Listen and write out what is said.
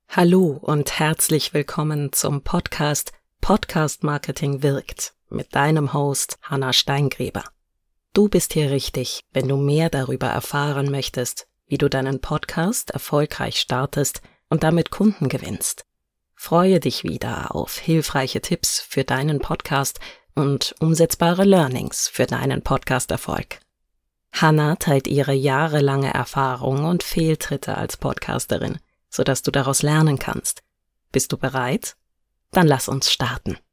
Hallo und herzlich willkommen zum Podcast Podcast Marketing wirkt mit deinem Host Hanna Steingräber. Du bist hier richtig, wenn du mehr darüber erfahren möchtest, wie du deinen Podcast erfolgreich startest und damit Kunden gewinnst. Freue dich wieder auf hilfreiche Tipps für deinen Podcast und umsetzbare Learnings für deinen Podcast-Erfolg. Hanna teilt ihre jahrelange Erfahrung und Fehltritte als Podcasterin, sodass du daraus lernen kannst. Bist du bereit? Dann lass uns starten.